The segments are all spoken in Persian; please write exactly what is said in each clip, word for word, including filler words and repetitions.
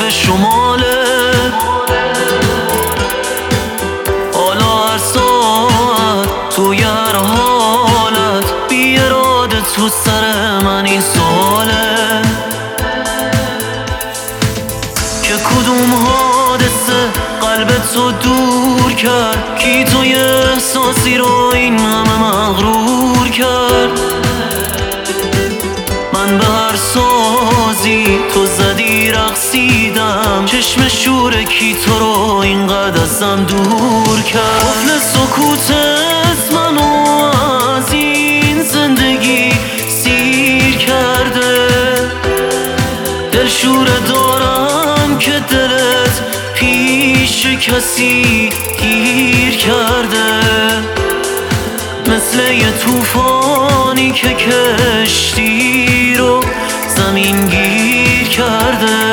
قطب شماله. حالا هر ساعت توی هر حالت بی اراده تو سر من این سواله که کدوم حادثه قلبتو دور کرد، کی توی احساسی رو این همه مغرور کرد. من به هر سازی تو زدی رقصیدم، چشم شور کی تو رو اینقدر ازم دور کرد. قفل سکوتت منو از این زندگی سیر کرده، دلشوره دارم که دلت پیش کسی گیر کرده، مثل یه طوفانی که کشتی رو زمین گیر کرده.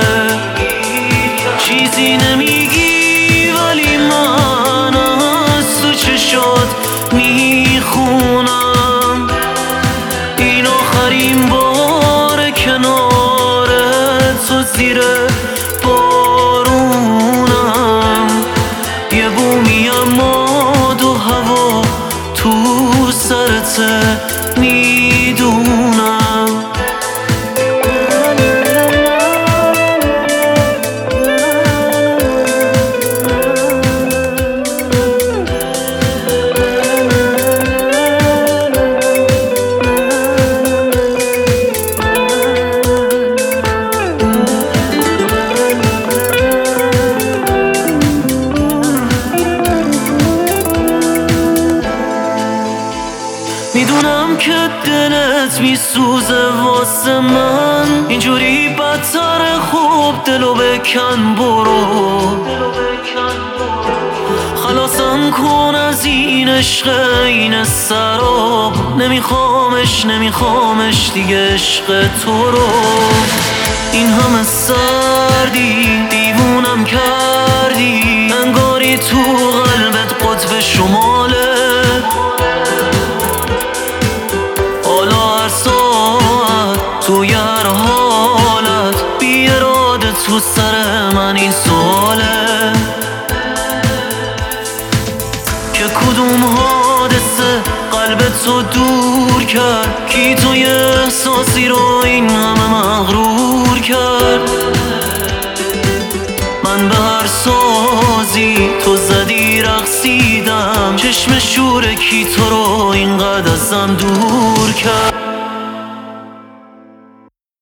چیزی نمیگی ولی من از تو چشات میخونم، این آخرین بار کنار تو زیر بارونم. یه بومی اما دو هوا تو سرته میدونم. میدونم که دلت میسوزه واسه من، اینجوری بدتر. خوب دلو بکن برو، خلاصم کن از این عشق این سراب. نمیخوامش نمیخوامش دیگه عشق تو رو. این همه سردی دیوونم کردی، انگاری تو قلبت قطب شماله. توی هر حالت بی اراده تو سر من این سواله که کدوم حادثه قلبتو دور کرد، کی توی احساسی رو این همه مغرور کرد. من به هر سازی تو زدی رقصیدم، چشم شور کی تو رو اینقدر ازم دور کرد.